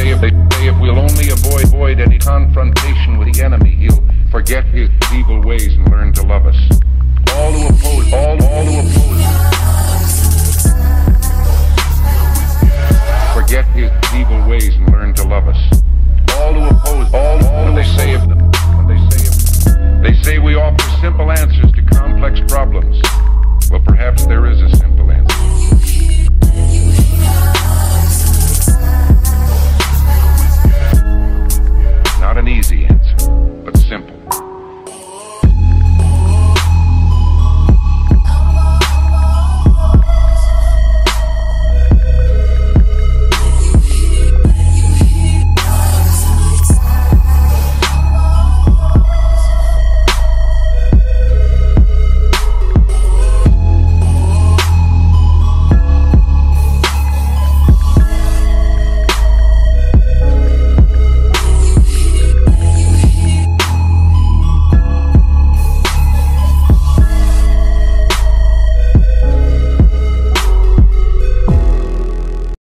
say if we'll only avoid any confrontation with the enemy, he'll forget his evil ways and learn to love us. All who oppose, all who oppose, forget his evil ways and learn to love us. All who oppose, all they say of them. They say we offer simple answers to complex problems. Well, perhaps there is a simple answer.